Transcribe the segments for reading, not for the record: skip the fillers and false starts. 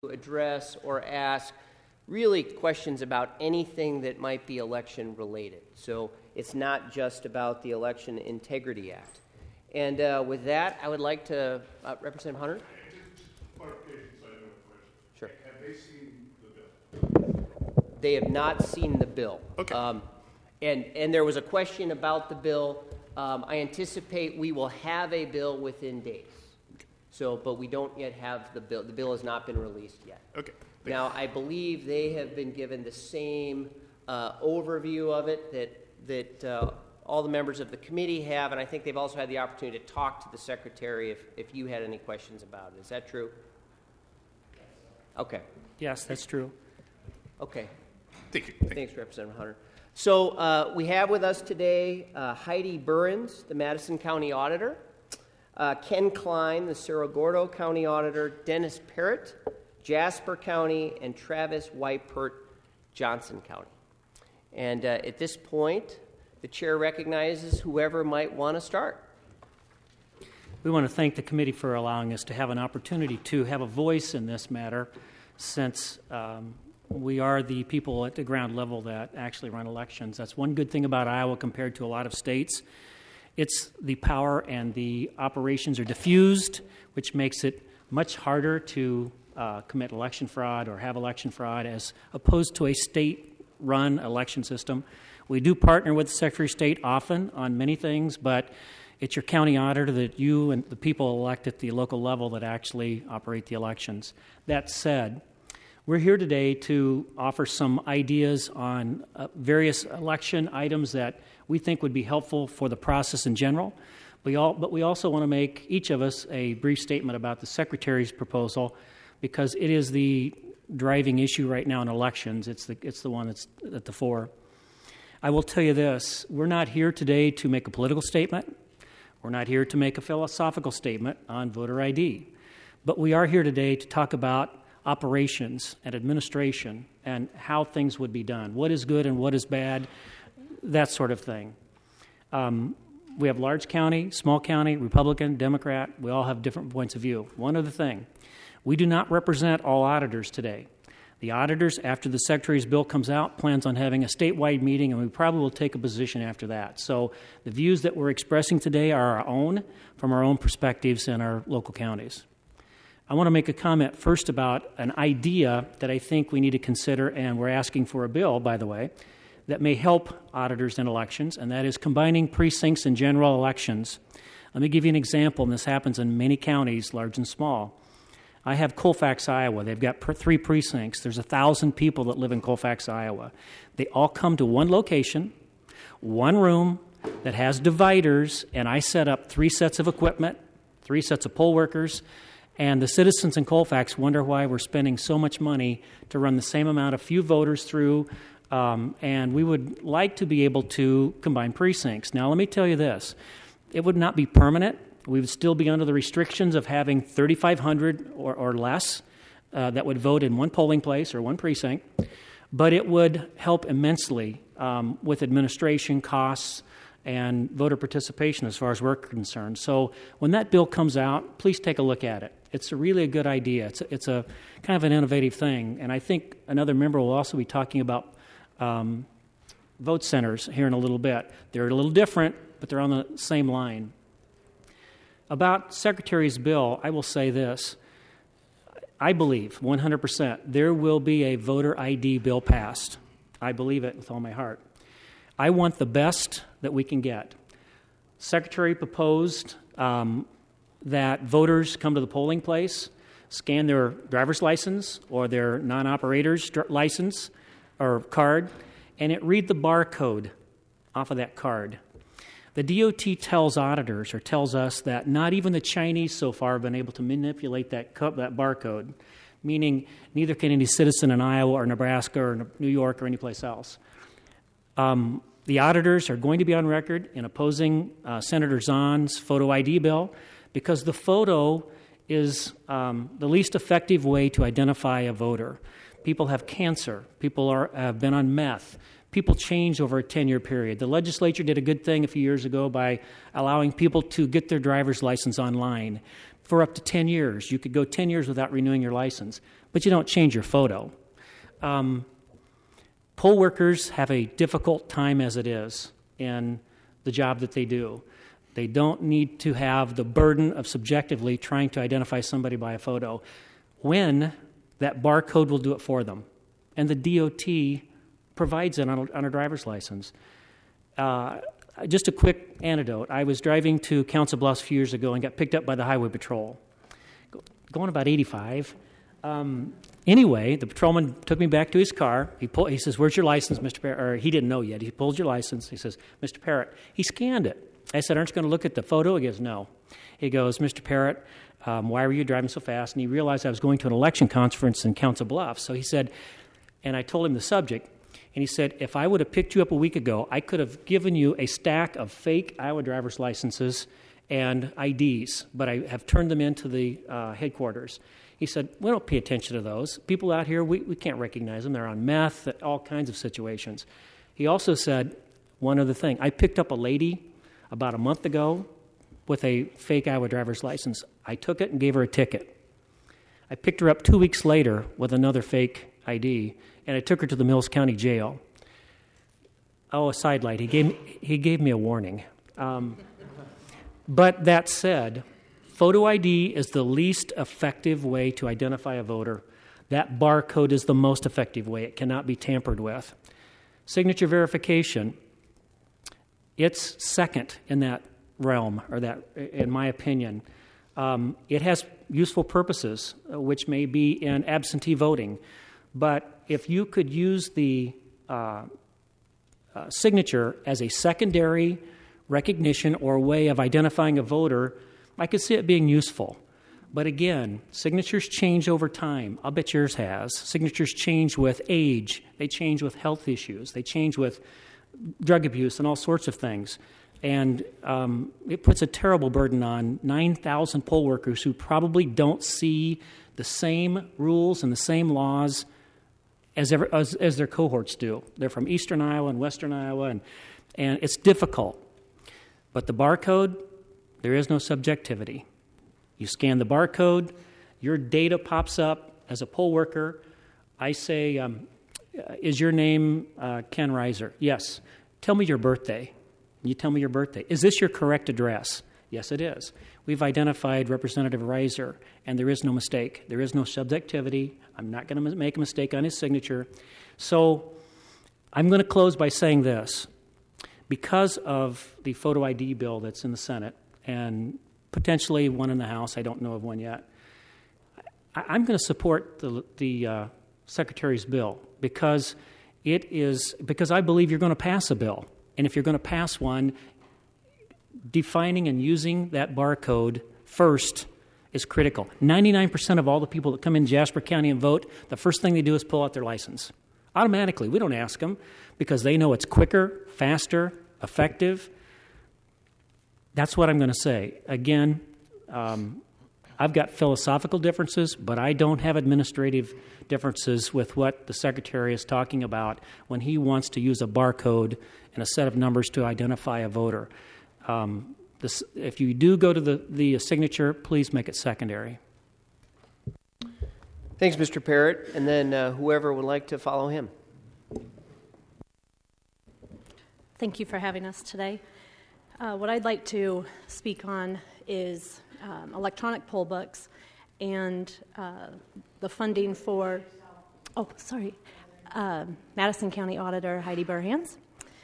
address or ask really questions about anything that might be election related. So it's not just about the Election Integrity Act. And with that, I would like to Representative Hunter. Just clarification, so I know the question. Sure. Have they seen the bill? They have not seen the bill. Okay. And there was a question about the bill. I anticipate we will have a bill within days. So, but we don't yet have the bill. The bill has not been released yet. Okay. Now, I believe they have been given the same overview of it that all the members of the committee have, and I think they've also had the opportunity to talk to the secretary if you had any questions about it. Is that true? Okay. Yes, that's true. Okay. Thank you. Thanks, Representative Hunter. So we have with us today Heidi Burns, the Madison County Auditor, Ken Klein, the Cerro Gordo County Auditor, Dennis Parrott, Jasper County, and Travis Weipert, Johnson County. And at this point, the chair recognizes whoever might want to start. We want to thank the committee for allowing us to have an opportunity to have a voice in this matter, since we are the people at the ground level that actually run elections. That's one good thing about Iowa compared to a lot of states. It's the power and the operations are diffused, which makes it much harder to commit election fraud or have election fraud as opposed to a state-run election system. We do partner with the Secretary of State often on many things, but it's your county auditor that you and the people elect at the local level that actually operate the elections. That said, we're here today to offer some ideas on various election items that we think would be helpful for the process in general. But we also want to make, each of us, a brief statement about the Secretary's proposal, because it is the driving issue right now in elections. It's the one that's at the fore. I will tell you this. We're not here today to make a political statement. We're not here to make a philosophical statement on voter ID. But we are here today to talk about operations and administration and how things would be done, what is good and what is bad, that sort of thing. We have large county, small county, Republican, Democrat. We all have different points of view. One other thing, we do not represent all auditors today. The auditors, after the Secretary's bill comes out, plans on having a statewide meeting, and we probably will take a position after that. So the views that we're expressing today are our own, from our own perspectives in our local counties. I want to make a comment first about an idea that I think we need to consider, and we're asking for a bill, by the way, that may help auditors in elections, and that is combining precincts in general elections. Let me give you an example, and this happens in many counties, large and small. I have Colfax, Iowa. They've got 3 precincts. There's 1,000 people that live in Colfax, Iowa. They all come to one location, one room that has dividers, and I set up 3 sets of equipment, 3 sets of poll workers, and the citizens in Colfax wonder why we're spending so much money to run the same amount of few voters through, and we would like to be able to combine precincts. Now, let me tell you this. It would not be permanent. We would still be under the restrictions of having 3,500 or less that would vote in one polling place or one precinct, but it would help immensely with administration costs and voter participation as far as we're concerned. So when that bill comes out, please take a look at it. It's really a good idea. It's a kind of an innovative thing, and I think another member will also be talking about vote centers here in a little bit. They're a little different, but they're on the same line. About Secretary's bill, I will say this. I believe 100% there will be a voter ID bill passed. I believe it with all my heart. I want the best that we can get. Secretary proposed that voters come to the polling place, scan their driver's license or their non-operator's license or card, and it read the barcode off of that card. The DOT tells auditors or tells us that not even the Chinese so far have been able to manipulate that barcode, meaning neither can any citizen in Iowa or Nebraska or New York or anyplace else. The auditors are going to be on record in opposing Senator Zahn's photo ID bill because the photo is the least effective way to identify a voter. People have cancer. People have been on meth. People change over a 10-year period. The legislature did a good thing a few years ago by allowing people to get their driver's license online. for up to 10 years. You could go 10 years without renewing your license, but you don't change your photo. Poll workers have a difficult time as it is in the job that they do. They don't need to have the burden of subjectively trying to identify somebody by a photo when that barcode will do it for them. And the DOT provides it on a driver's license. Just a quick anecdote. I was driving to Council Bluffs a few years ago and got picked up by the Highway Patrol, going about 85. Anyway, the patrolman took me back to his car. He says, "Where's your license, Mr. Parrott?" Or he didn't know yet. He pulled your license. He says, "Mr. Parrott." He scanned it. I said, "Aren't you going to look at the photo?" He goes, "No." He goes, "Mr. Parrott, why were you driving so fast?" And he realized I was going to an election conference in Council Bluffs. So he said, and I told him the subject, and he said, "If I would have picked you up a week ago, I could have given you a stack of fake Iowa driver's licenses and IDs, but I have turned them into the headquarters." He said, "We don't pay attention to those. People out here, we can't recognize them. They're on meth, all kinds of situations." He also said one other thing. I picked up a lady about a month ago with a fake Iowa driver's license. I took it and gave her a ticket. I picked her up 2 weeks later with another fake ID, and I took her to the Mills County Jail. Oh, a sidelight. He gave me a warning. But that said, photo ID is the least effective way to identify a voter. That barcode is the most effective way. It cannot be tampered with. Signature verification, it's second in that realm, or that, in my opinion. It has useful purposes, which may be in absentee voting. But if you could use the signature as a secondary recognition or way of identifying a voter, I could see it being useful. But again, signatures change over time. I'll bet yours has. Signatures change with age. They change with health issues. They change with drug abuse and all sorts of things. And it puts a terrible burden on 9,000 poll workers who probably don't see the same rules and the same laws as their cohorts do. They're from eastern Iowa and western Iowa, and it's difficult. But the barcode, there is no subjectivity. You scan the barcode, your data pops up as a poll worker. I say, "Is your name Ken Reiser?" "Yes." "Tell me your birthday." You tell me your birthday. "Is this your correct address?" "Yes, it is." We've identified Representative Reiser, and there is no mistake. There is no subjectivity. I'm not going to make a mistake on his signature. So I'm going to close by saying this. Because of the photo ID bill that's in the Senate, and potentially one in the House, I don't know of one yet, I'm going to support the Secretary's bill because I believe you're going to pass a bill. And if you're going to pass one, defining and using that barcode first is critical. 99% of all the people that come in Jasper County and vote, the first thing they do is pull out their license. Automatically. We don't ask them because they know it's quicker, faster, effective. That's what I'm going to say. Again, I've got philosophical differences, but I don't have administrative differences with what the Secretary is talking about when he wants to use a barcode and a set of numbers to identify a voter. If you do go to the signature, please make it secondary. Thanks, Mr. Parrott. And then whoever would like to follow him. Thank you for having us today. What I'd like to speak on is electronic poll books and the funding for, Madison County Auditor Heidi Burhans.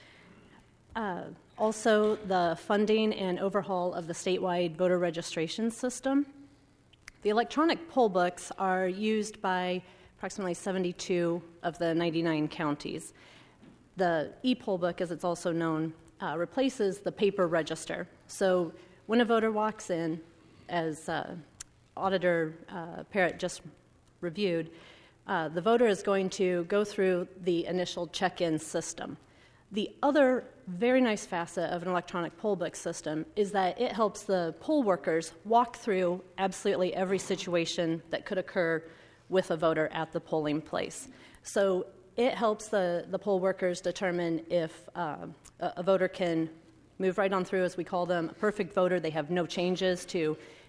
Also, the funding and overhaul of the statewide voter registration system. The electronic poll books are used by approximately 72 of the 99 counties. The e-poll book, as it's also known, replaces the paper register. So when a voter walks in, as Auditor Parrott just reviewed, the voter is going to go through the initial check-in system. The other very nice facet of an electronic poll book system is that it helps the poll workers walk through absolutely every situation that could occur with a voter at the polling place. So it helps the poll workers determine if a voter can move right on through, as we call them, a perfect voter. They have no changes to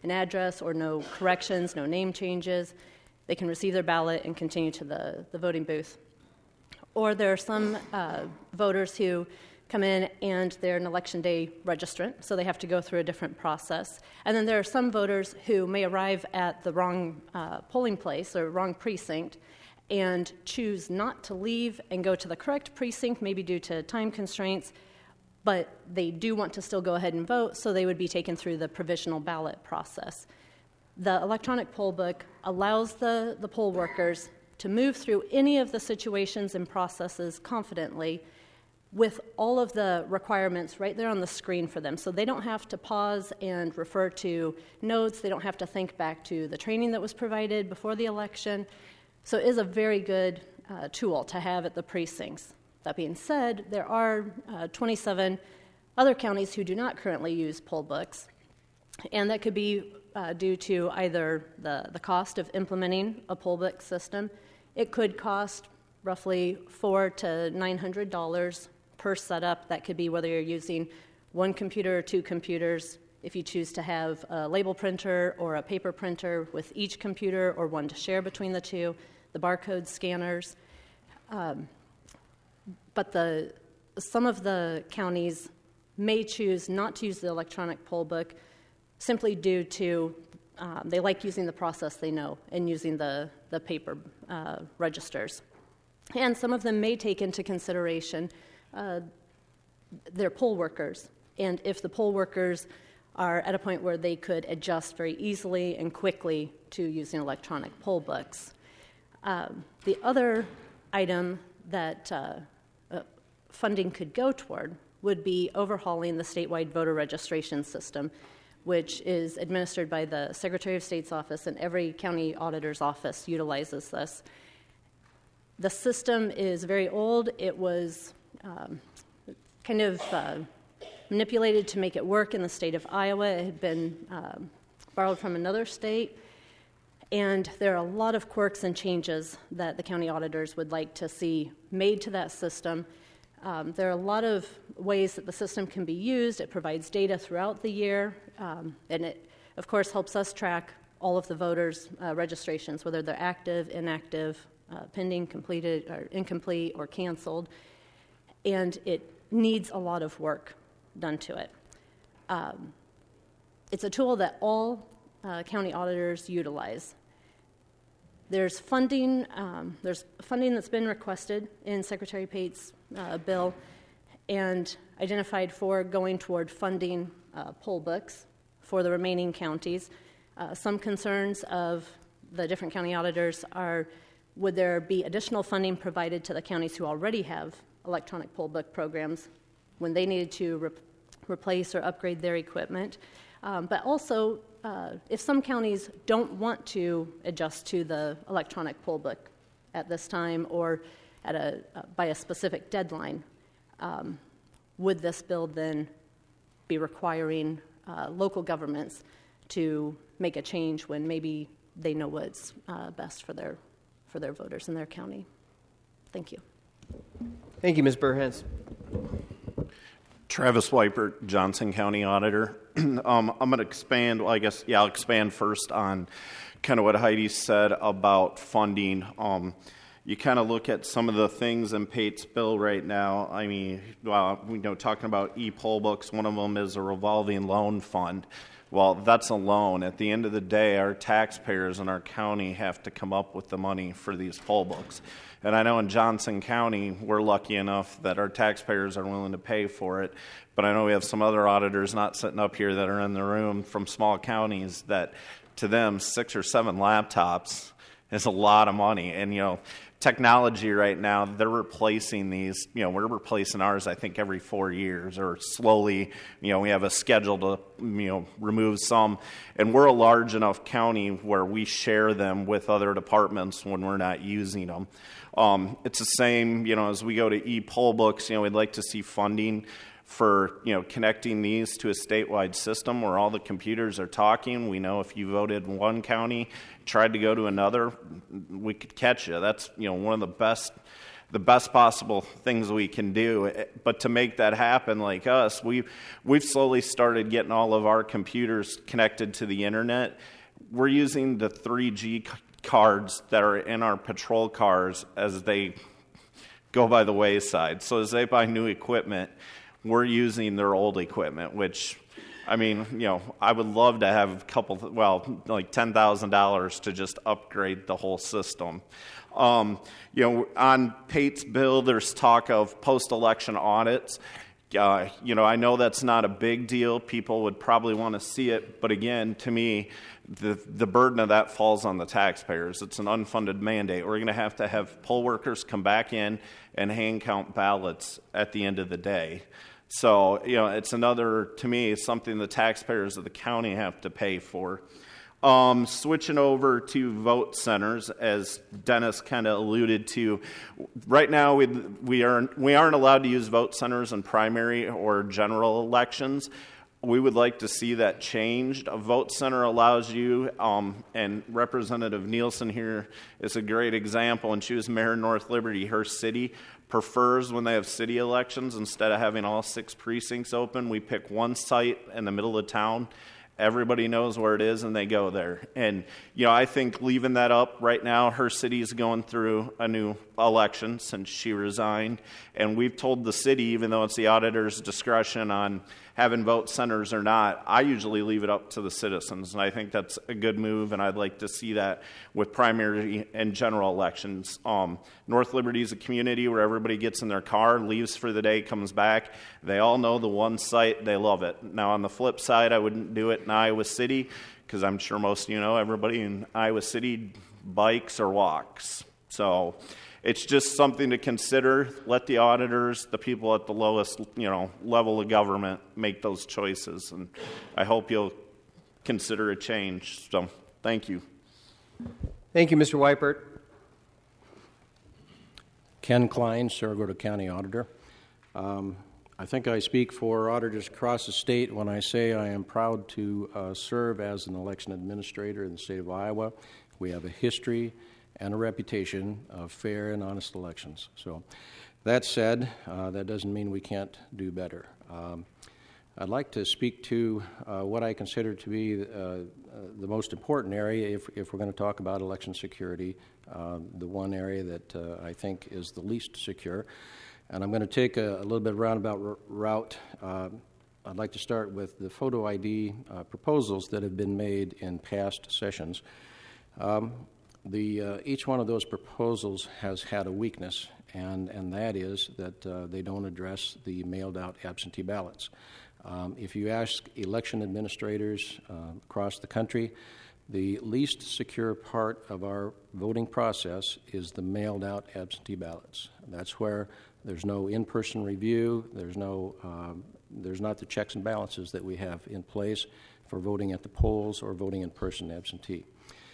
an address or no corrections, no name changes. They can receive their ballot and continue to the voting booth. Or there are some voters who come in and they're an election day registrant, so they have to go through a different process. And then there are some voters who may arrive at the wrong polling place or wrong precinct and choose not to leave and go to the correct precinct, maybe due to time constraints, but they do want to still go ahead and vote, so they would be taken through the provisional ballot process. The electronic poll book allows the poll workers to move through any of the situations and processes confidently with all of the requirements right there on the screen for them. So they don't have to pause and refer to notes. They don't have to think back to the training that was provided before the election. So it is a very good tool to have at the precincts. That being said, there are 27 other counties who do not currently use poll books, and that could be due to either the cost of implementing a poll book system. It could cost roughly $400 to $900 per setup. That could be whether you're using one computer or two computers, if you choose to have a label printer or a paper printer with each computer or one to share between the two, the barcode scanners. But some of the counties may choose not to use the electronic poll book simply due to they like using the process they know and using the paper registers. And some of them may take into consideration their poll workers. And if the poll workers are at a point where they could adjust very easily and quickly to using electronic poll books. The other item that funding could go toward would be overhauling the statewide voter registration system, which is administered by the Secretary of State's office, and every county auditor's office utilizes this. The system is very old. It was kind of manipulated to make it work in the state of Iowa. It had been borrowed from another state. And there are a lot of quirks and changes that the county auditors would like to see made to that system. There are a lot of ways that the system can be used. It provides data throughout the year, and it, of course, helps us track all of the voters' registrations, whether they're active, inactive, pending, completed, or incomplete, or canceled. And it needs a lot of work done to it. It's a tool that all county auditors utilize. There's funding that's been requested in Secretary Pate's bill and identified for going toward funding poll books for the remaining counties. Some concerns of the different county auditors are, would there be additional funding provided to the counties who already have electronic poll book programs when they needed to replace or upgrade their equipment? But also, if some counties don't want to adjust to the electronic poll book at this time or by a specific deadline, would this bill then be requiring local governments to make a change when maybe they know what's best for their voters in their county? Thank you. Thank you, Ms. Burhans. Travis Weipert, Johnson County Auditor. I'm going to expand, I'll expand first on kind of what Heidi said about funding. You kind of look at some of the things in Pate's bill right now. I mean, talking about e-poll books, one of them is a revolving loan fund. Well, that's a loan. At the end of the day, our taxpayers in our county have to come up with the money for these poll books. And I know in Johnson County, we're lucky enough that our taxpayers are willing to pay for it. But I know we have some other auditors not sitting up here that are in the room from small counties that, to them, 6 or 7 laptops is a lot of money. And, technology right now, they're replacing these. We're replacing ours, I think, every 4 years or slowly. We have a schedule to, remove some. And we're a large enough county where we share them with other departments when we're not using them. It's the same, as we go to e-poll books, we'd like to see funding for, connecting these to a statewide system where all the computers are talking. We know if you voted in one county, tried to go to another, we could catch you. That's, one of the best the best possible things we can do. But to make that happen, like us, we've slowly started getting all of our computers connected to the internet. We're using the 3G cards that are in our patrol cars as they go by the wayside. So as they buy new equipment, we're using their old equipment, which, I mean, you know, I would love to have a couple, like $10,000 to just upgrade the whole system. You know, on Pate's bill, there's talk of post-election audits. You know, I know that's not a big deal. People would probably want to see it, but again, to me, the burden of that falls on the taxpayers. It's an unfunded mandate. We're going to have poll workers come back in and hand count ballots at the end of the day. So, you know, it's another, to me, it's something the taxpayers of the county have to pay for. Switching over to vote centers, as Dennis kind of alluded to, right now we aren't allowed to use vote centers in primary or general elections. We would like to see that changed. A vote center allows you, and Representative Nielsen here is a great example, and she was mayor of North Liberty. Her city prefers when they have city elections, instead of having all 6 precincts open, we pick one site in the middle of town. Everybody knows where it is, and they go there. And, you know, I think leaving that up right now, her city is going through a new election since she resigned. And we've told the city, even though it's the auditor's discretion on having vote centers or not, I usually leave it up to the citizens. And I think that's a good move, and I'd like to see that with primary and general elections. North Liberty is a community where everybody gets in their car, leaves for the day, comes back. They all know the one site. They love it. Now, on the flip side, I wouldn't do it in Iowa City, because I'm sure most of you know everybody in Iowa City bikes or walks. So it's just something to consider. Let the auditors, the people at the lowest, you know, level of government, make those choices. And I hope you'll consider a change. So thank you. Thank you, Mr. Weipert. Ken Klein, Cerro Gordo County Auditor. I think I speak for auditors across the state when I say I am proud to serve as an election administrator in the state of Iowa. We have a history and a reputation of fair and honest elections. So that said, that doesn't mean we can't do better. I'd like to speak to what I consider to be the most important area if we're going to talk about election security, the one area that I think is the least secure. And I'm going to take a little bit roundabout route. I'd like to start with the photo ID proposals that have been made in past sessions. Each one of those proposals has had a weakness, and that is that they don't address the mailed-out absentee ballots. If you ask election administrators across the country, the least secure part of our voting process is the mailed-out absentee ballots. That's where there's no in-person review, there's not the checks and balances that we have in place for voting at the polls or voting in person absentee.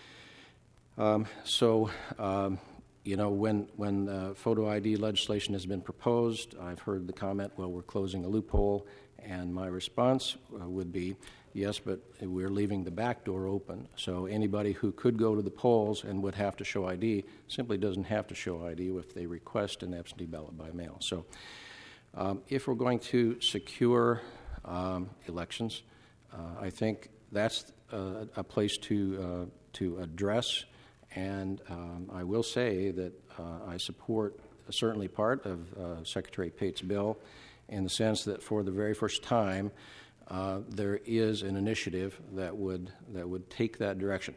You know, when photo ID legislation has been proposed, I've heard the comment, well, we're closing a loophole, and my response would be, yes, but we're leaving the back door open, so anybody who could go to the polls and would have to show ID simply doesn't have to show ID if they request an absentee ballot by mail. So if we're going to secure elections, I think that's a place to address. And I will say that I support certainly part of Secretary Pate's bill in the sense that for the very first time there is an initiative that would take that direction.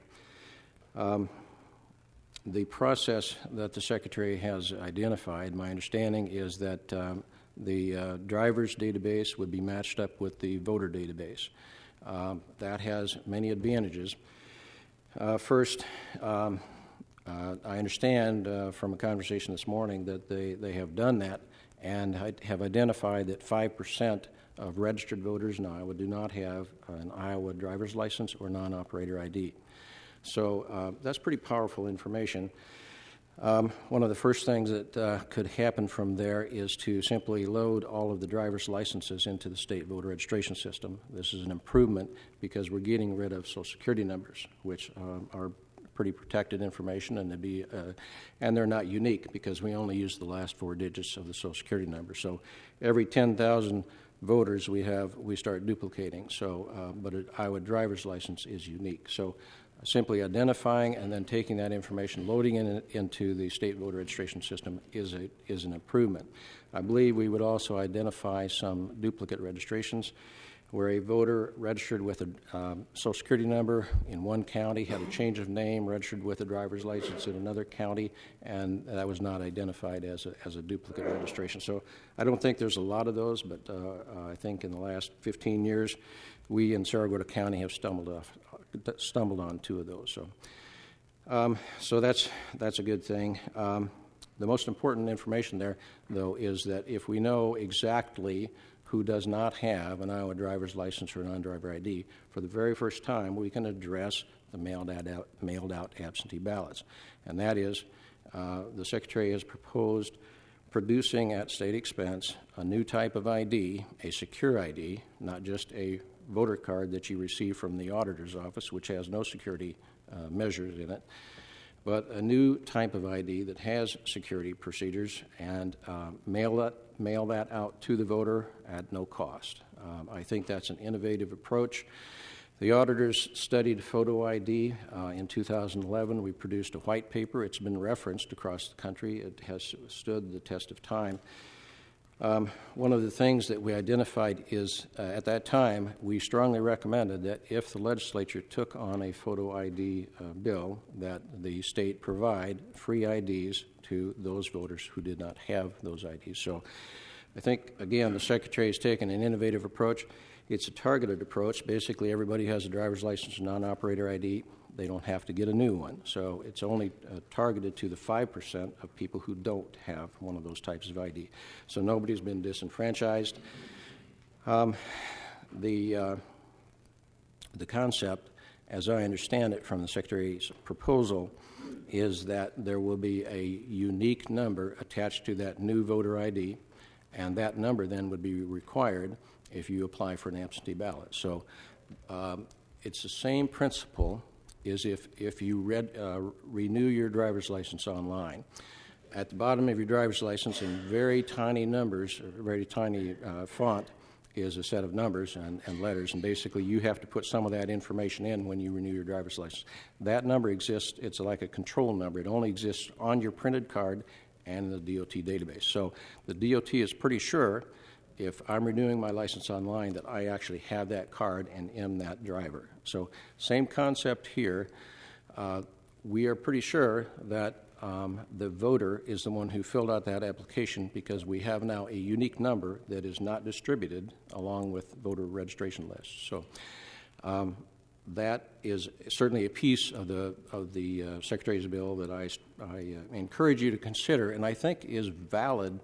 The process that the Secretary has identified, my understanding is that the driver's database would be matched up with the voter database. That has many advantages. First, I understand from a conversation this morning that they have done that and have identified that 5% of registered voters in Iowa do not have an Iowa driver's license or non-operator ID. So that's pretty powerful information. One of the first things that could happen from there is to simply load all of the driver's licenses into the state voter registration system. This is an improvement because we're getting rid of Social Security numbers, which are pretty protected information, and they're not unique because we only use the last 4 digits of the Social Security number. So every 10,000 voters we start duplicating. So, but an Iowa driver's license is unique. So simply identifying and then taking that information, loading it into the state voter registration system is an improvement. I believe we would also identify some duplicate registrations where a voter registered with a Social Security number in one county, had a change of name, registered with a driver's license in another county, and that was not identified as a duplicate registration. So I don't think there's a lot of those, but I think in the last 15 years, we in Saragordo County have stumbled on 2 of those. So that's a good thing. The most important information there, though, is that if we know exactly who does not have an Iowa driver's license or a non-driver ID, for the very first time, we can address the mailed out absentee ballots. And that is, the Secretary has proposed producing at state expense a new type of ID, a secure ID, not just a voter card that you receive from the auditor's office, which has no security measures in it, but a new type of ID that has security procedures, and mail that out to the voter at no cost. I think that's an innovative approach. The auditors studied photo ID. In 2011, we produced a white paper. It's been referenced across the country. It has stood the test of time. One of the things that we identified is, at that time, we strongly recommended that if the legislature took on a photo ID bill, that the state provide free IDs to those voters who did not have those IDs. So I think, again, the Secretary has taken an innovative approach. It's a targeted approach. Basically, everybody has a driver's license and non-operator ID. They don't have to get a new one. So it's only targeted to the 5% of people who don't have one of those types of ID. So nobody's been disenfranchised. The concept, as I understand it from the Secretary's proposal, is that there will be a unique number attached to that new voter ID, and that number then would be required if you apply for an absentee ballot. So it's the same principle is if you renew your driver's license online. At the bottom of your driver's license, in very tiny numbers, or very tiny font, is a set of numbers and letters, and basically you have to put some of that information in when you renew your driver's license. That number exists. It's like a control number. It only exists on your printed card and in the DOT database. So the DOT is pretty sure if I'm renewing my license online that I actually have that card and am that driver. So same concept here. We are pretty sure that the voter is the one who filled out that application because we have now a unique number that is not distributed along with voter registration lists. So that is certainly a piece of the Secretary's bill that I encourage you to consider, and I think is valid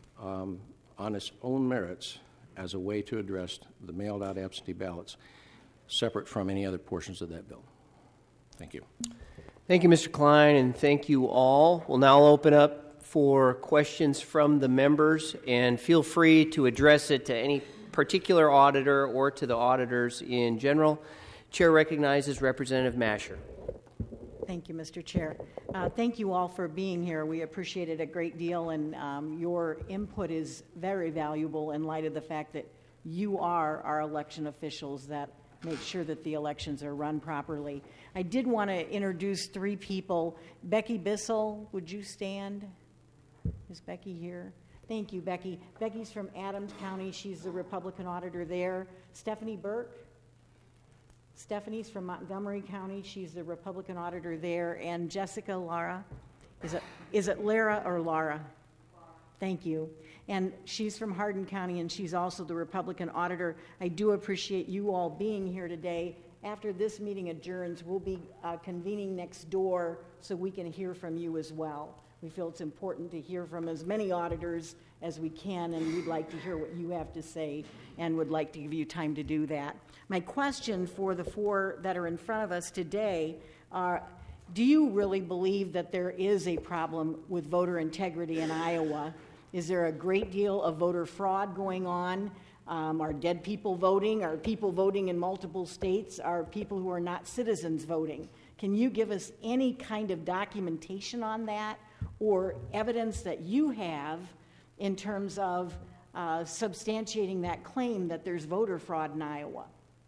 on its own merits as a way to address the mailed-out absentee ballots separate from any other portions of that bill. Thank you. Thank you, Mr. Klein, and thank you all. We'll now open up for questions from the members, and feel free to address it to any particular auditor or to the auditors in general. Chair recognizes Representative Masher. Thank you, Mr. Chair. Thank you all for being here. We appreciate it a great deal, and your input is very valuable in light of the fact that you are our election officials that make sure that the elections are run properly. I did want to introduce 3 people. Becky Bissell, would you stand? Is Becky here? Thank you, Becky. Becky's from Adams County. She's the Republican auditor there. Stephanie Burke. Stephanie's from Montgomery County. She's the Republican auditor there. And Jessica Lara. Is it Lara or Laura? Thank you. And she's from Hardin County, and she's also the Republican auditor. I do appreciate you all being here today. After this meeting adjourns, we'll be convening next door so we can hear from you as well. We feel it's important to hear from as many auditors as we can, and we'd like to hear what you have to say and would like to give you time to do that. My question for the 4 that are in front of us today are, do you really believe that there is a problem with voter integrity in Iowa? Is there a great deal of voter fraud going on? Are dead people voting? Are people voting in multiple states? Are people who are not citizens voting? Can you give us any kind of documentation on that or evidence that you have in terms of substantiating that claim that there's voter fraud in Iowa?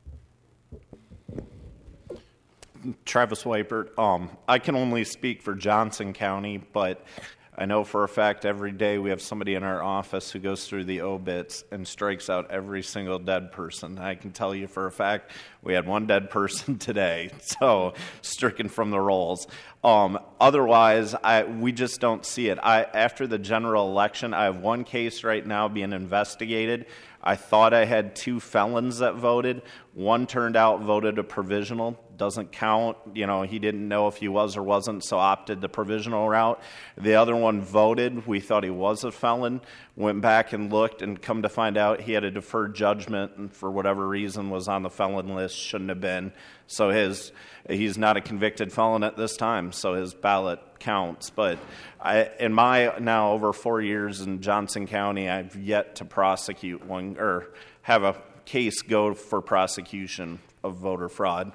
Travis Weipert. I can only speak for Johnson County, but I know for a fact every day we have somebody in our office who goes through the obits and strikes out every single dead person. I can tell you for a fact we had one dead person today, so stricken from the rolls. Otherwise, we just don't see it. After the general election, I have one case right now being investigated. I thought I had 2 felons that voted. One turned out voted a provisional. Doesn't count. You know, he didn't know if he was or wasn't, so opted the provisional route. The other one voted. We thought he was a felon. Went back and looked, and come to find out he had a deferred judgment and for whatever reason was on the felon list, shouldn't have been. So he's not a convicted felon at this time, so his ballot counts. But in my now over 4 years in Johnson County, I've yet to prosecute one or have a case go for prosecution of voter fraud.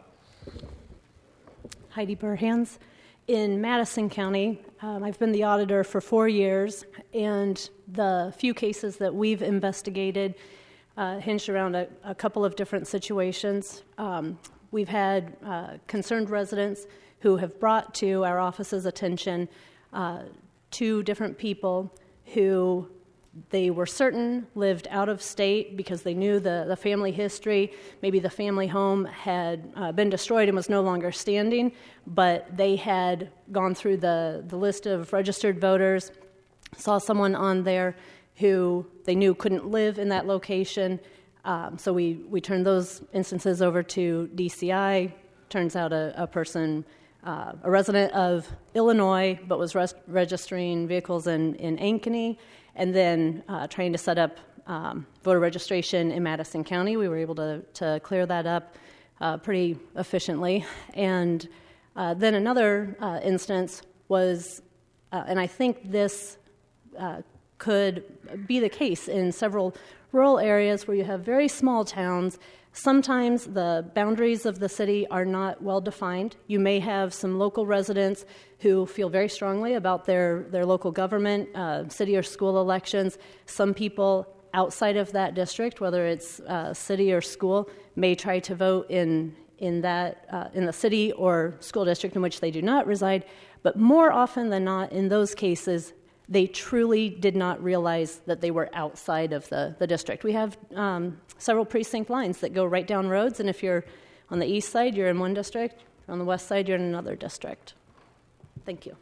Heidi Burhans. In Madison County, I've been the auditor for 4 years, and the few cases that we've investigated hinged around a couple of different situations. We've had concerned residents who have brought to our office's attention 2 different people who they were certain lived out of state because they knew the family history. Maybe the family home had been destroyed and was no longer standing, but they had gone through the list of registered voters, saw someone on there who they knew couldn't live in that location. So we turned those instances over to DCI. Turns out a person, a resident of Illinois, but was registering vehicles in Ankeny, and then trying to set up voter registration in Madison County. We were able to clear that up pretty efficiently. And then another instance was, and I think this could be the case in several rural areas where you have very small towns. Sometimes the boundaries of the city are not well defined. You may have some local residents who feel very strongly about their local government, city or school elections. Some people outside of that district, whether it's city or school, may try to vote in the city or school district in which they do not reside. But more often than not, in those cases, they truly did not realize that they were outside of the district. We have several precinct lines that go right down roads, and if you're on the east side, you're in one district. On the west side, you're in another district. Thank you.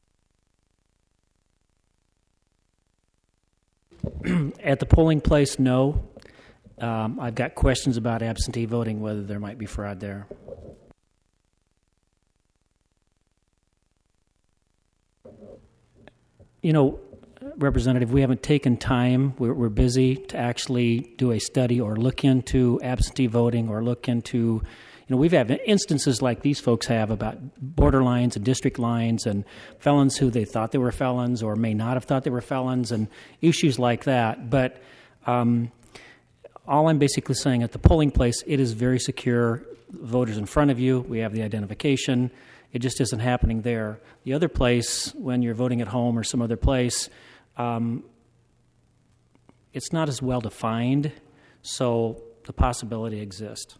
At the polling place, no. I've got questions about absentee voting, whether there might be fraud there. You know, Representative, we haven't taken time. We're busy to actually do a study or look into absentee voting or look into, we've had instances like these folks have about border lines and district lines and felons who they thought they were felons or may not have thought they were felons and issues like that. But all I'm basically saying, at the polling place, it is very secure. Voters in front of you, we have the identification. It just isn't happening there. The other place, when you're voting at home or some other place, it's not as well defined, so the possibility exists.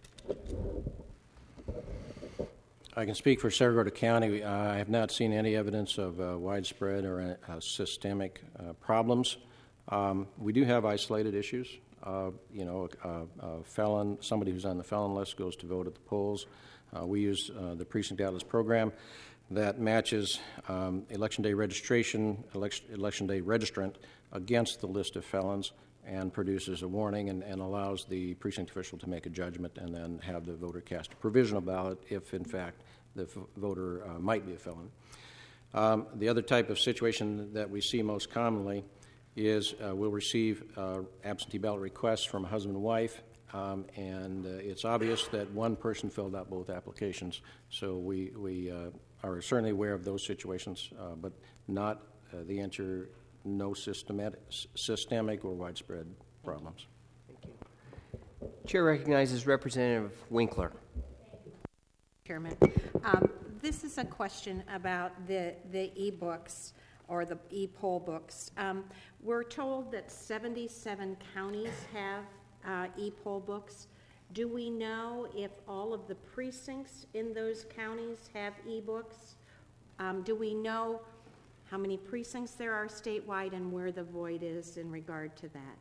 I can speak for Saragordo County. I have not seen any evidence of widespread or systemic problems. We do have isolated issues. A felon, somebody who's on the felon list goes to vote at the polls. We use the Precinct Atlas program that matches election day registration, election day registrant against the list of felons and produces a warning and allows the precinct official to make a judgment and then have the voter cast a provisional ballot if, in fact, the voter might be a felon. The other type of situation that we see most commonly is we'll receive absentee ballot requests from a husband and wife, and it's obvious that one person filled out both applications. So we are certainly aware of those situations, but not the answer, no systemic or widespread problems. Thank you. Chair recognizes Representative Winkler. Chairman. This is a question about the e-books or the e-poll books. We're told that 77 counties have e-poll books. Do we know if all of the precincts in those counties have e-books? Do we know how many precincts there are statewide and where the void is in regard to that?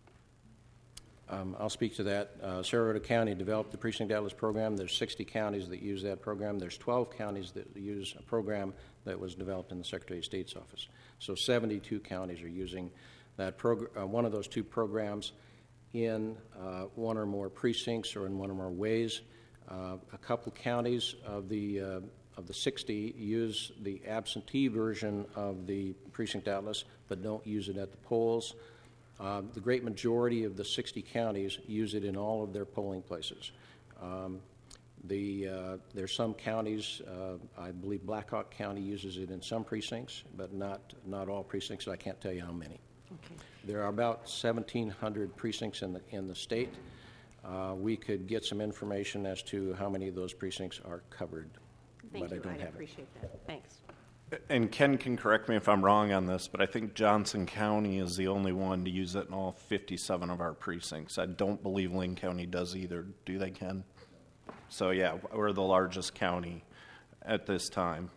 I'll speak to that. Sarasota County developed the Precinct Atlas program. There's 60 counties that use that program. There's 12 counties that use a program that was developed in the Secretary of State's office. So 72 counties are using that one of those two programs in one or more precincts or in one or more ways. A couple counties of the 60 use the absentee version of the Precinct Atlas but don't use it at the polls. The great majority of the 60 counties use it in all of their polling places. There's some counties, I believe Blackhawk County uses it in some precincts, but not all precincts, so I can't tell you how many. Okay. There are about 1,700 precincts in the state. We could get some information as to how many of those precincts are covered, Thank but you. I don't have appreciate that. Thanks. And Ken can correct me if I'm wrong on this, but I think Johnson County is the only one to use it in all 57 of our precincts. I don't believe Linn County does either. Do they, Ken? So, yeah, we're the largest county at this time.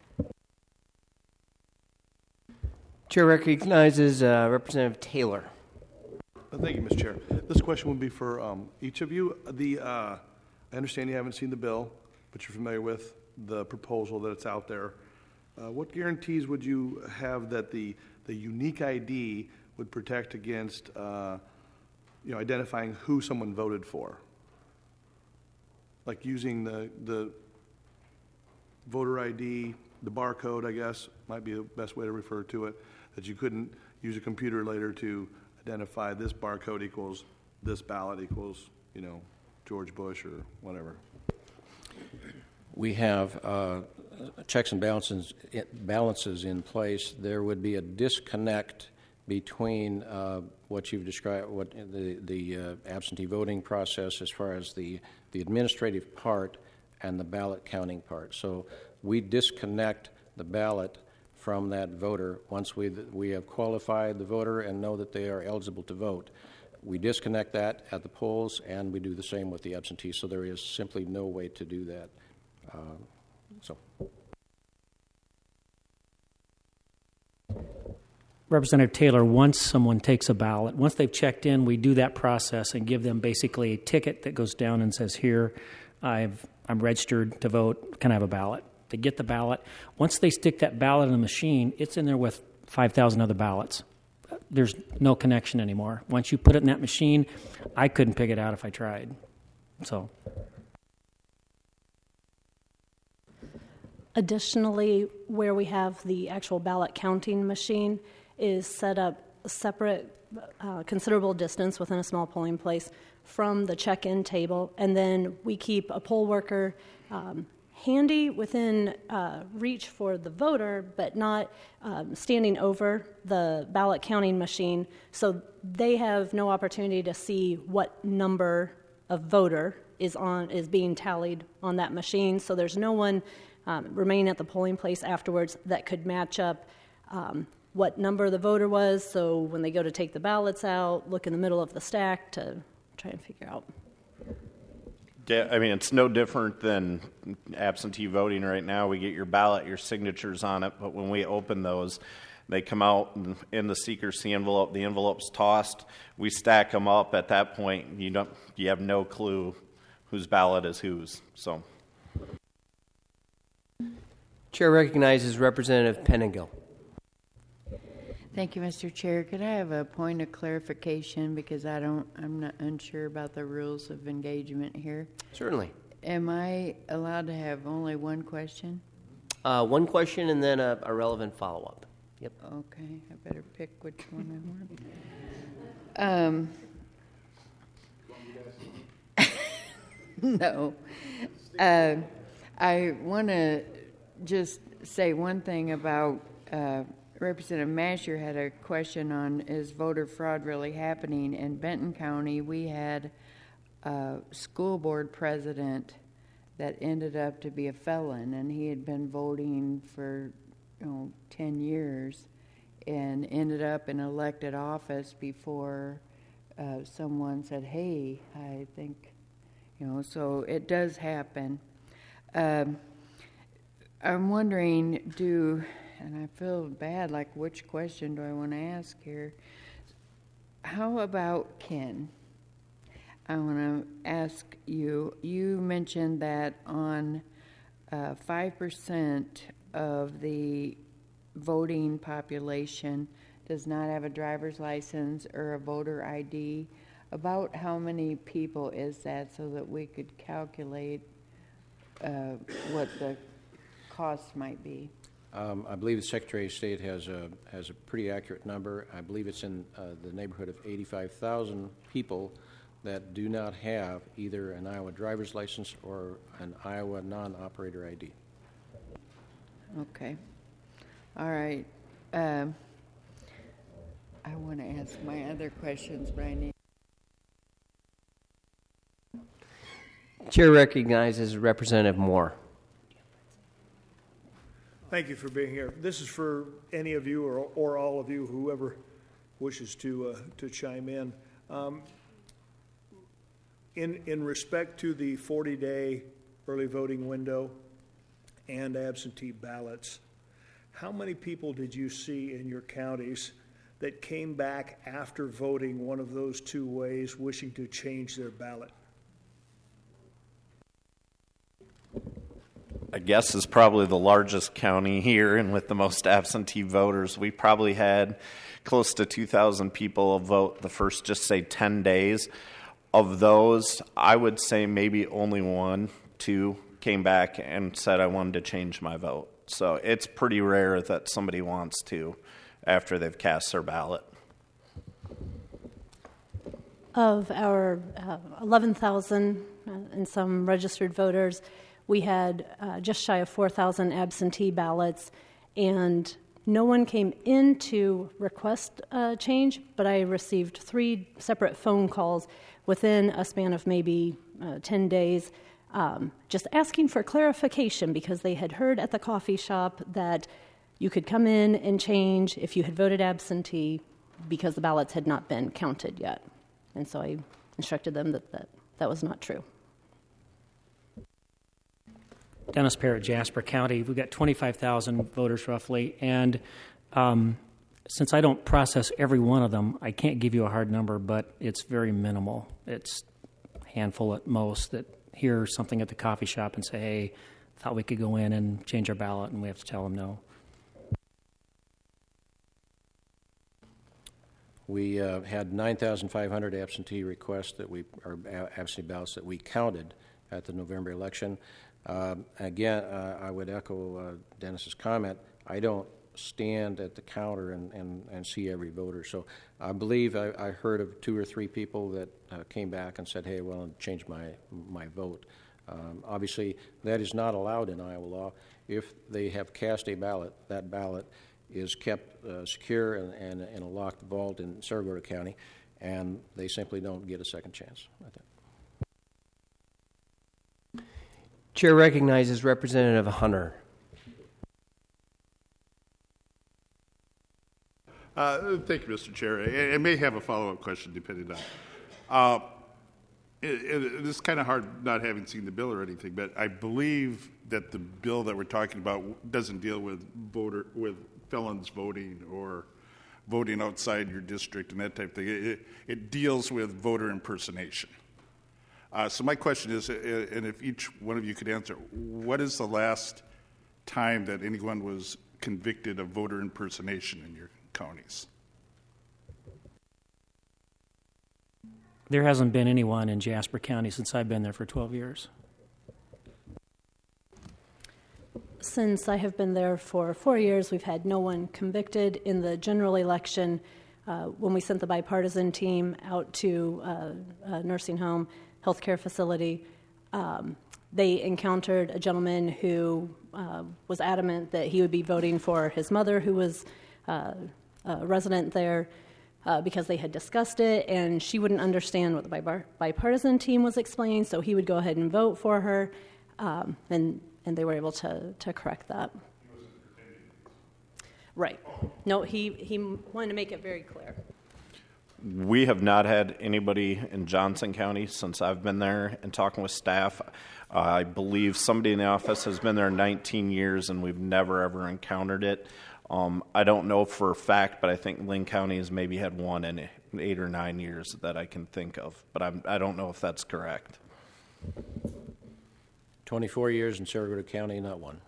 Chair recognizes Representative Taylor. Thank you, Mr. Chair. This question would be for each of you. I understand you haven't seen the bill, but you're familiar with the proposal that's out there. What guarantees would you have that the unique ID would protect against identifying who someone voted for? Like using the voter ID, the barcode, I guess, might be the best way to refer to it, that you couldn't use a computer later to identify this barcode equals this ballot equals, George Bush or whatever. We have checks and balances in place. There would be a disconnect between what you've described, what the absentee voting process, as far as the administrative part and the ballot counting part. So we disconnect the ballot from that voter once we have qualified the voter and know that they are eligible to vote. We disconnect that at the polls, and we do the same with the absentee. So there is simply no way to do that. Representative Taylor, once someone takes a ballot, once they've checked in, we do that process and give them basically a ticket that goes down and says, here, I'm registered to vote, can I have a ballot? They get the ballot. Once they stick that ballot in the machine, it's in there with 5,000 other ballots. There's no connection anymore. Once you put it in that machine, I couldn't pick it out if I tried. So. Additionally, where we have the actual ballot counting machine is set up a separate, considerable distance within a small polling place from the check-in table, and then we keep a poll worker handy within reach for the voter, but not standing over the ballot counting machine, so they have no opportunity to see what number of voter is being tallied on that machine. So there's no one remaining at the polling place afterwards that could match up what number the voter was, so when they go to take the ballots out, look in the middle of the stack to try and figure out. Yeah, I mean, it's no different than absentee voting right now. We get your ballot, your signatures on it, but when we open those, they come out in the secrecy envelope. The envelope's tossed. We stack them up. At that point, you have no clue whose ballot is whose. So, Chair recognizes Representative Pettingill. Thank you, Mr. Chair. Could I have a point of clarification, because I'm not unsure about the rules of engagement here. Certainly. Am I allowed to have only one question? One question and then a relevant follow-up. Yep. Okay, I better pick which one I want. No. I want to just say one thing about Representative Masher had a question on, is voter fraud really happening? In Benton County, we had a school board president that ended up to be a felon, and he had been voting for 10 years and ended up in elected office before someone said, hey, I think, so it does happen. I'm wondering, and I feel bad, like which question do I want to ask here? How about Ken? I want to ask you, you mentioned that on 5% of the voting population does not have a driver's license or a voter ID. About how many people is that, so that we could calculate what the cost might be? I believe the Secretary of State has a pretty accurate number. I believe it's in the neighborhood of 85,000 people that do not have either an Iowa driver's license or an Iowa non-operator ID. Okay. All right. I want to ask my other questions, but I need... Chair recognizes Representative Moore. Thank you for being here. This is for any of you or all of you, whoever wishes to chime in. In respect to the 40-day early voting window and absentee ballots, how many people did you see in your counties that came back after voting one of those two ways wishing to change their ballot? I guess is probably the largest county here, and with the most absentee voters, we probably had close to 2,000 people vote the first, just say, 10 days. Of those, I would say maybe only 1, 2 came back and said, I wanted to change my vote. So it's pretty rare that somebody wants to after they've cast their ballot. Of our 11,000 and some registered voters, we had just shy of 4,000 absentee ballots, and no one came in to request a change, but I received 3 separate phone calls within a span of maybe 10 days, just asking for clarification because they had heard at the coffee shop that you could come in and change if you had voted absentee because the ballots had not been counted yet. And so I instructed them that was not true. Dennis Parrott, Jasper County. We've got 25,000 voters roughly, and since I don't process every one of them, I can't give you a hard number, but it's very minimal. It's a handful at most that hear something at the coffee shop and say, hey, thought we could go in and change our ballot, and we have to tell them no. We had 9,500 absentee requests absentee ballots that we counted at the November election. Again, I would echo Dennis's comment. I don't stand at the counter and see every voter. So I believe I heard of 2 or 3 people that came back and said, hey, I want to change my vote. Obviously, that is not allowed in Iowa law. If they have cast a ballot, that ballot is kept secure and in a locked vault in Cerro Gordo County, and they simply don't get a second chance. I think. Chair recognizes Representative Hunter. Thank you, Mr. Chair. I may have a follow-up question depending on. It's kind of hard not having seen the bill or anything, but I believe that the bill that we're talking about doesn't deal with felons voting or voting outside your district and that type of thing. It deals with voter impersonation. So my question is, and if each one of you could answer, what is the last time that anyone was convicted of voter impersonation in your counties? There hasn't been anyone in Jasper County since I've been there for 12 years. Since I have been there for 4 years, we've had no one convicted. In the general election, when we sent the bipartisan team out to a nursing home, healthcare facility, they encountered a gentleman who was adamant that he would be voting for his mother, who was a resident there, because they had discussed it, and she wouldn't understand what the bipartisan team was explaining, so he would go ahead and vote for her. and they were able to correct that. Right. No, he wanted to make it very clear. We have not had anybody in Johnson County since I've been there and talking with staff. I believe somebody in the office has been there 19 years, and we've never, ever encountered it. I don't know for a fact, but I think Lynn County has maybe had one in 8 or 9 years that I can think of, but I don't know if that's correct. 24 years in Saragota County, not one.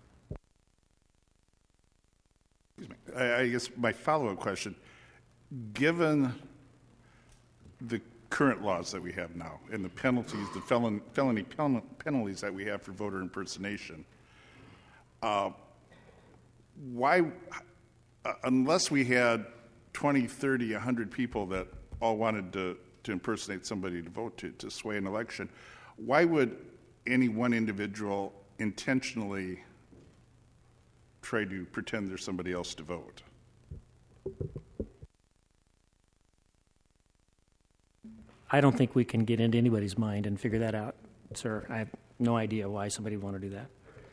I guess my follow-up question, given the current laws that we have now and the penalties, the felony penalties that we have for voter impersonation, why, unless we had 20, 30, 100 people that all wanted to impersonate somebody to vote to sway an election, why would any one individual intentionally try to pretend there's somebody else to vote? I don't think we can get into anybody's mind and figure that out, sir. I have no idea why somebody would want to do that.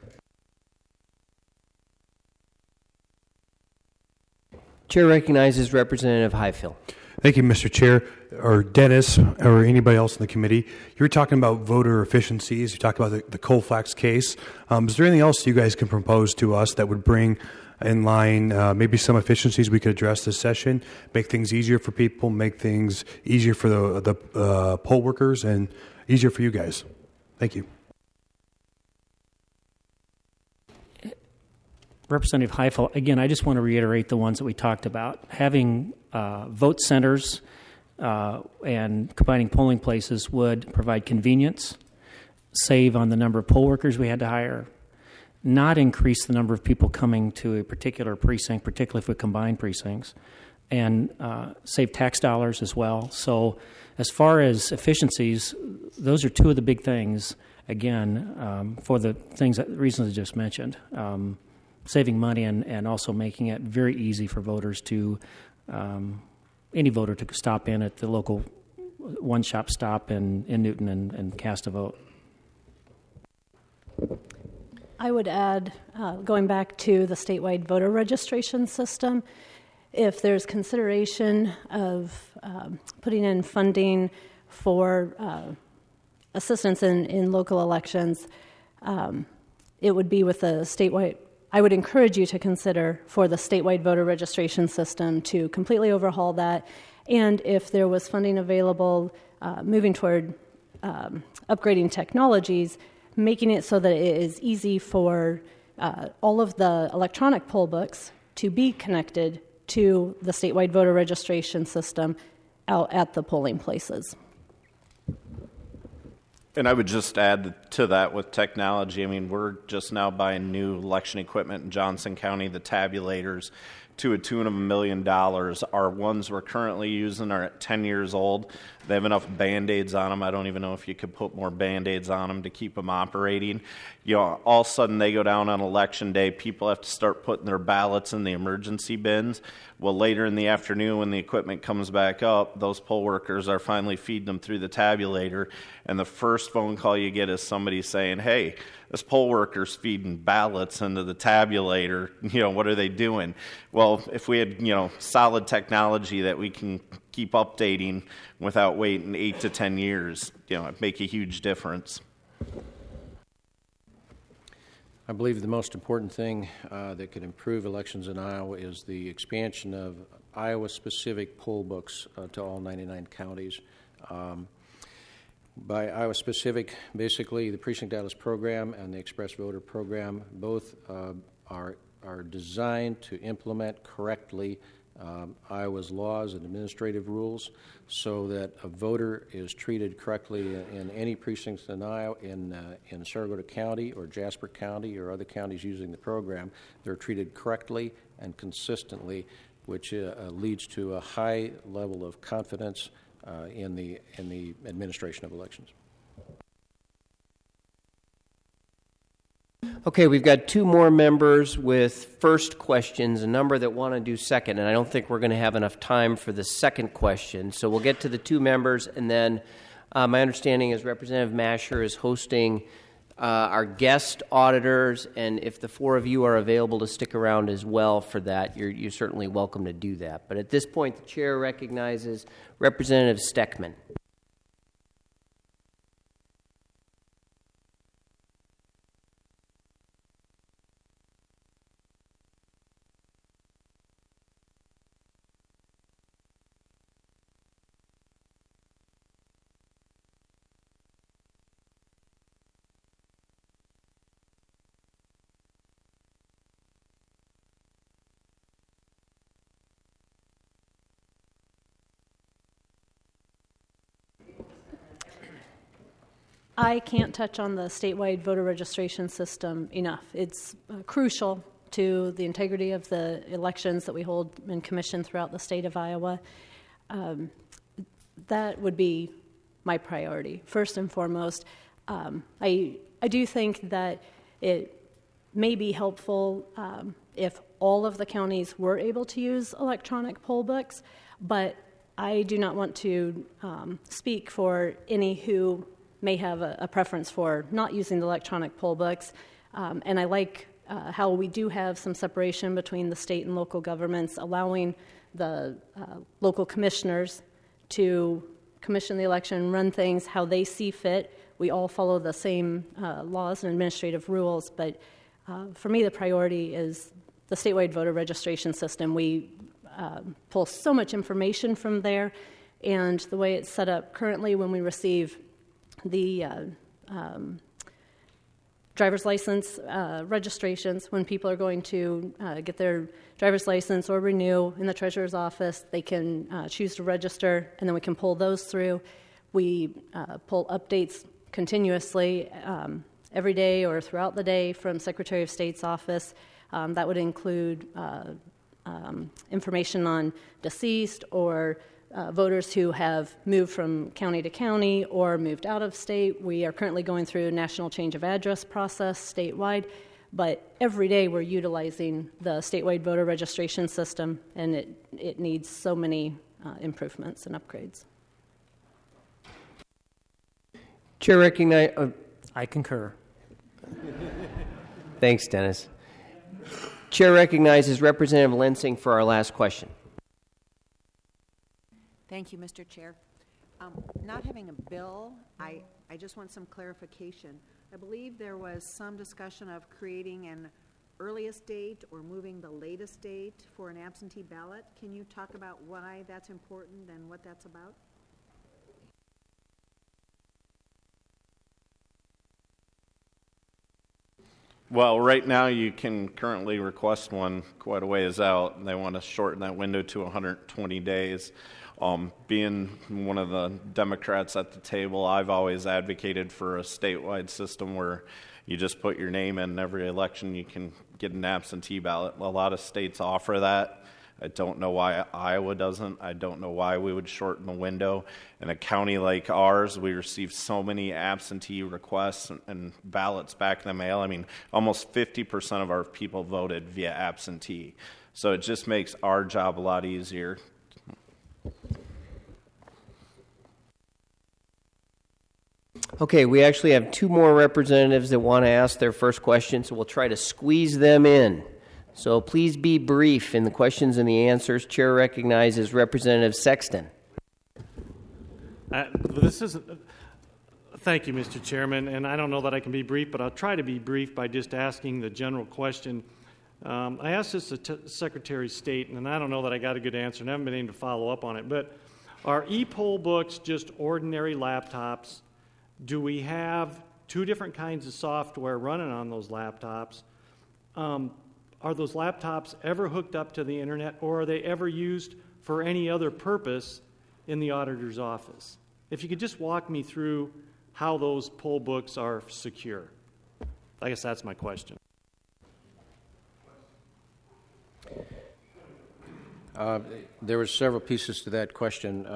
Chair recognizes Representative Highfill. Thank you, Mr. Chair, or Dennis, or anybody else in the committee. You were talking about voter efficiencies. You talked about the Colfax case. Is there anything else you guys can propose to us that would bring in line maybe some efficiencies we could address this session, make things easier for people, make things easier for the poll workers, and easier for you guys? Thank you. Representative Highfill, again, I just want to reiterate the ones that we talked about. Having vote centers and combining polling places would provide convenience, save on the number of poll workers we had to hire, not increase the number of people coming to a particular precinct, particularly if we combine precincts, and save tax dollars as well. So as far as efficiencies, those are two of the big things, again, for the reasons I just mentioned. Saving money and also making it very easy for voters to, any voter to stop in at the local one-shop stop in Newton and cast a vote. I would add, going back to the statewide voter registration system, if there's consideration of putting in funding for assistance in local elections, it would be with the statewide. I would encourage you to consider for the statewide voter registration system to completely overhaul that, and if there was funding available, moving toward upgrading technologies, making it so that it is easy for all of the electronic poll books to be connected to the statewide voter registration system out at the polling places. And I would just add to that with technology. I mean, we're just now buying new election equipment in Johnson County, the tabulators, to a tune of $1 million. Our ones we're currently using are at 10 years old. They have enough Band-Aids on them. I don't even know if you could put more Band-Aids on them to keep them operating. You know, all of a sudden they go down on election day. People have to start putting their ballots in the emergency bins. Well, later in the afternoon when the equipment comes back up, those poll workers are finally feeding them through the tabulator. And the first phone call you get is somebody saying, hey, this poll worker's feeding ballots into the tabulator. You know, what are they doing? Well, if we had, solid technology that we can keep updating without waiting 8 to 10 years, it'd make a huge difference. I believe the most important thing that could improve elections in Iowa is the expansion of Iowa-specific poll books to all 99 counties. By Iowa-specific, basically the Precinct Atlas program and the Express Voter program both are designed to implement correctly Iowa's laws and administrative rules so that a voter is treated correctly in any precincts in Iowa, in Saragota County or Jasper County or other counties using the program. They're treated correctly and consistently, which leads to a high level of confidence in the administration of elections. Okay, we've got two more members with first questions, a number that want to do second, and I don't think we're going to have enough time for the second question. So we'll get to the two members, and then my understanding is Representative Masher is hosting our guest auditors, and if the four of you are available to stick around as well for that, you're certainly welcome to do that. But at this point, the chair recognizes Representative Steckman. I can't touch on the statewide voter registration system enough. It's crucial to the integrity of the elections that we hold and commission throughout the state of Iowa. That would be my priority, first and foremost. I do think that it may be helpful if all of the counties were able to use electronic poll books, but I do not want to speak for any who may have a preference for not using the electronic poll books. And I like how we do have some separation between the state and local governments, allowing the local commissioners to commission the election, run things how they see fit. We all follow the same laws and administrative rules, but for me the priority is the statewide voter registration system. We pull so much information from there, and the way it's set up currently, when we receive the driver's license registrations, when people are going to get their driver's license or renew in the treasurer's office, they can choose to register, and then we can pull those through. We pull updates continuously every day or throughout the day from Secretary of State's office. That would include information on deceased or voters who have moved from county to county or moved out of state. We are currently going through a national change of address process statewide, but every day we're utilizing the statewide voter registration system, and it needs so many improvements and upgrades. Chair recognize. I concur. Thanks, Dennis. Chair recognizes Representative Lensing for our last question. Thank you, Mr. Chair. Not having a bill, I just want some clarification. I believe there was some discussion of creating an earliest date or moving the latest date for an absentee ballot. Can you talk about why that's important and what that's about? Well, right now you can currently request one quite a ways out, and they want to shorten that window to 120 days. Being one of the Democrats at the table, I've always advocated for a statewide system where you just put your name in every election, you can get an absentee ballot. A lot of states offer that. I don't know why Iowa doesn't. I don't know why we would shorten the window. In a county like ours, we receive so many absentee requests and ballots back in the mail. I mean, almost 50% of our people voted via absentee. So it just makes our job a lot easier. Okay, we actually have two more representatives that want to ask their first question, so we'll try to squeeze them in. So please be brief in the questions and the answers. Chair recognizes Representative Sexton. Thank you, Mr. Chairman, and I don't know that I can be brief, but I'll try to be brief by just asking the general question. I asked this to Secretary of State, and I don't know that I got a good answer, and I haven't been able to follow up on it, but are e-poll books just ordinary laptops? Do we have two different kinds of software running on those laptops? Are those laptops ever hooked up to the internet, or are they ever used for any other purpose in the auditor's office? If you could just walk me through how those poll books are secure. I guess that's my question. There were several pieces to that question.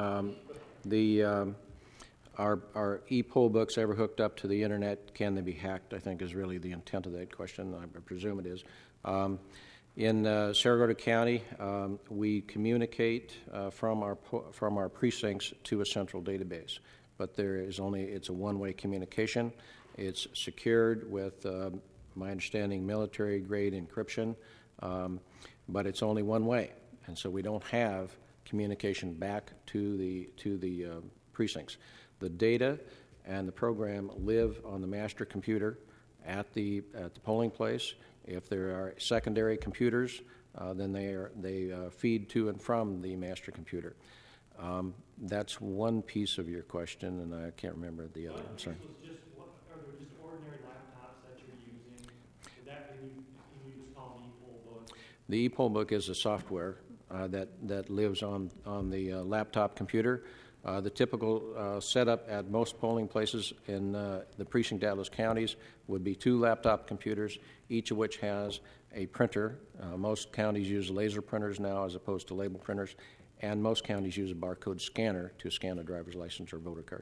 Are e-poll books ever hooked up to the internet? Can they be hacked? I think is really the intent of that question. I presume it is. In Saragordo County, we communicate from our precincts to a central database, but it's a one-way communication, It's secured with, my understanding, military-grade encryption, but it's only one way, and so we don't have communication back to the precincts. The data and the program live on the master computer at the polling place. If there are secondary computers, then they feed to and from the master computer. That's one piece of your question, and I can't remember the other. I'm sorry. Are there just ordinary laptops that you're using? Is that you just call the e-poll book? The e-poll book is a software that lives on the laptop computer. The typical setup at most polling places in the precinct Atlas counties would be 2 laptop computers, each of which has a printer. Most counties use laser printers now as opposed to label printers, and most counties use a barcode scanner to scan a driver's license or voter card.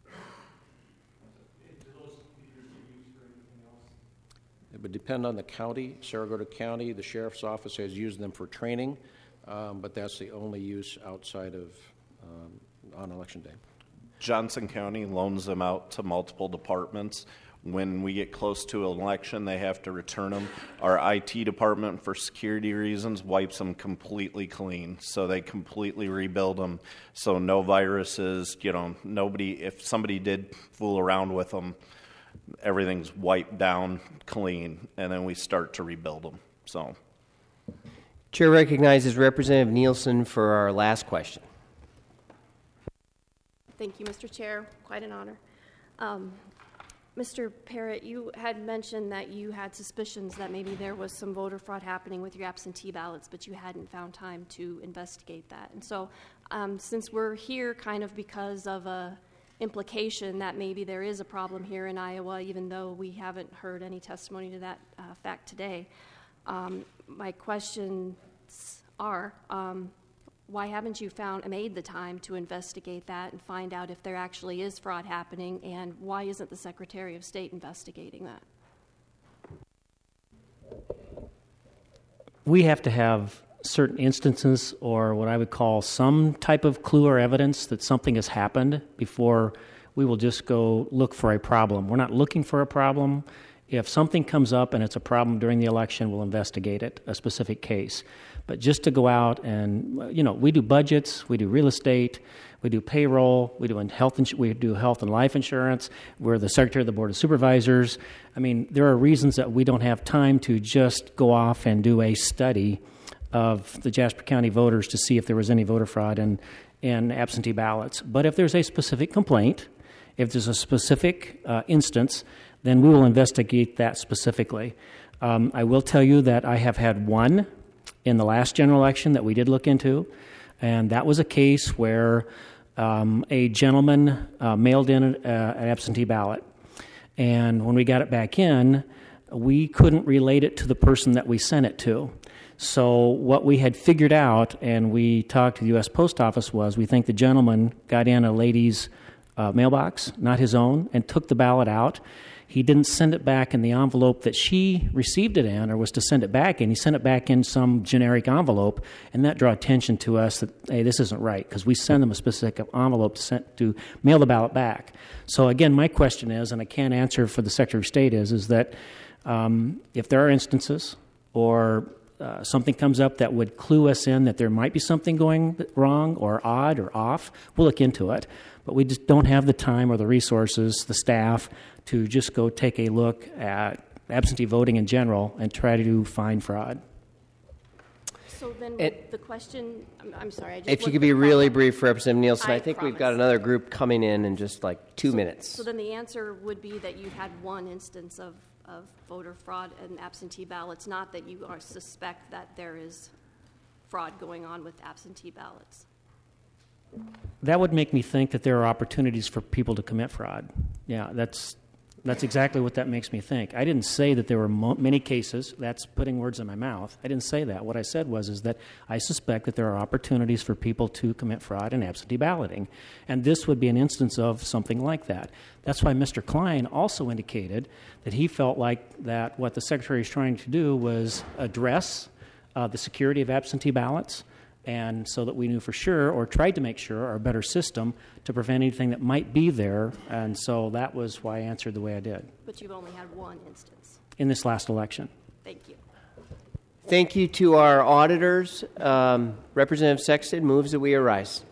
Do those computers get used for anything else? It would depend on the county. Saragordo County, the sheriff's office has used them for training, but that's the only use outside of on election day. Johnson County loans them out to multiple departments. When we get close to an election, they have to return them. Our IT department, for security reasons, wipes them completely clean. So they completely rebuild them. So no viruses, nobody, if somebody did fool around with them, everything's wiped down clean, and then we start to rebuild them. So, Chair recognizes Representative Nielsen for our last question. Thank you, Mr. Chair. Quite an honor. Mr. Parrott, you had mentioned that you had suspicions that maybe there was some voter fraud happening with your absentee ballots, but you hadn't found time to investigate that. And so since we're here kind of because of a implication that maybe there is a problem here in Iowa, even though we haven't heard any testimony to that fact today, my questions are, why haven't you made the time to investigate that and find out if there actually is fraud happening, and why isn't the Secretary of State investigating that? We have to have certain instances, or what I would call some type of clue or evidence that something has happened, before we will just go look for a problem. We're not looking for a problem. If something comes up and it's a problem during the election, we'll investigate it, a specific case. But just to go out and, we do budgets, we do real estate, we do payroll, we do health and life insurance, we're the Secretary of the Board of Supervisors. I mean, there are reasons that we don't have time to just go off and do a study of the Jasper County voters to see if there was any voter fraud in absentee ballots. But if there's a specific complaint, if there's a specific instance, then we will investigate that specifically. I will tell you that I have had one in the last general election that we did look into, and that was a case where a gentleman mailed in an absentee ballot. And when we got it back in, we couldn't relate it to the person that we sent it to. So what we had figured out, and we talked to the U.S. Post Office, was we think the gentleman got in a lady's mailbox, not his own, and took the ballot out. He didn't send it back in the envelope that she received it in, or was to send it back in. He sent it back in some generic envelope, and that drew attention to us that, hey, this isn't right, because we send them a specific envelope to mail the ballot back. So again, my question is, and I can't answer for the Secretary of State, is that if there are instances or something comes up that would clue us in that there might be something going wrong or odd or off, we'll look into it. But we just don't have the time or the resources, the staff, to just go take a look at absentee voting in general and try to find fraud. So then the question, I'm sorry. If you could be really brief, Representative Nielsen, I think we've got another group coming in just like 2 minutes. So then the answer would be that you had one instance of voter fraud and absentee ballots, not that you suspect that there is fraud going on with absentee ballots. That would make me think that there are opportunities for people to commit fraud. Yeah, that's exactly what that makes me think. I didn't say that there were many cases. That's putting words in my mouth. I didn't say that. What I said is that I suspect that there are opportunities for people to commit fraud in absentee balloting. And this would be an instance of something like that. That's why Mr. Klein also indicated that he felt like that what the Secretary is trying to do was address the security of absentee ballots and so that we knew for sure, or tried to make sure, or a better system to prevent anything that might be there. And so that was why I answered the way I did But you've only had one instance. in this last election. Thank you. Thank you to our auditors. Representative Sexton moves that we arise.